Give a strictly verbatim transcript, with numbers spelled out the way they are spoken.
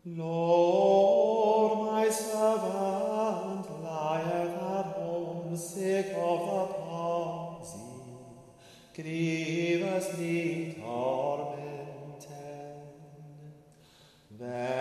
Lord, my servant lieth at home, sick of the palsy, grievously tormented. Then